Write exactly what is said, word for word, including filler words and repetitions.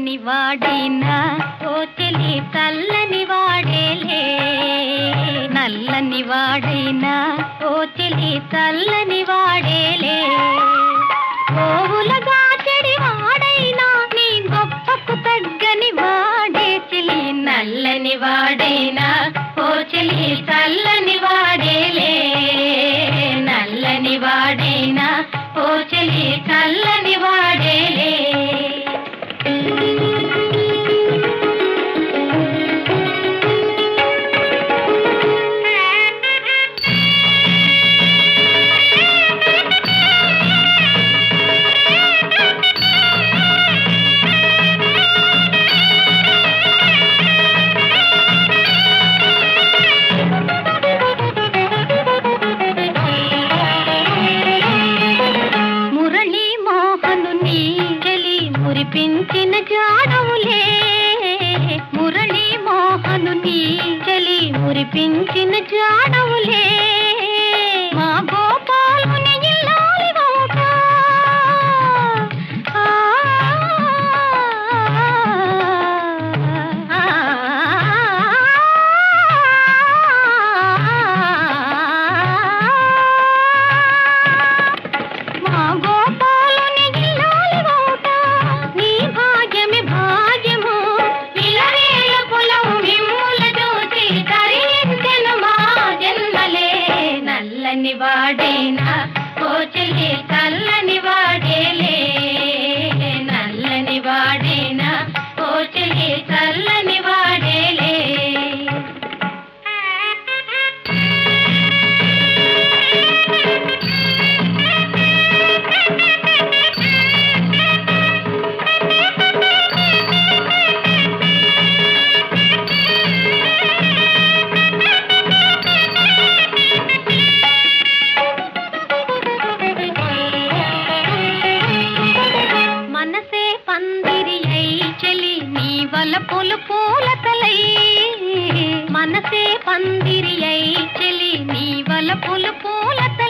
నల్లని వాడైనా ఓ చెలి చల్లని వాడేలే నల్లని వాడైనా ఓ చెలి చల్లని వాడేలే ఓవులగా చెడి వాడైనా నీ గొప్పకు తగ్గని వాడే చెలి నల్లని వాడైనా ఓ చెలి చల్లని వాడేలే నల్లని వాడైనా ఓ చెలి చల్లని వాడేలే మురిపించిన జాడవులే మురళీ మోహను నీ చలి మురిపించిన జాడవులే మా గోపాలుని ఇల్లాలి వౌట మా గోపాలుని ఇల్లాలి వౌట నల్లని వాడైనా ఓ చెలి చల్లని వాడేలే నల్లని వాడైనా ఓ చెలి చల్లని వాడేలే వలపులు పూలతలై మనసే పందిరి అయి చెలి నీ వలపులు పూలతలై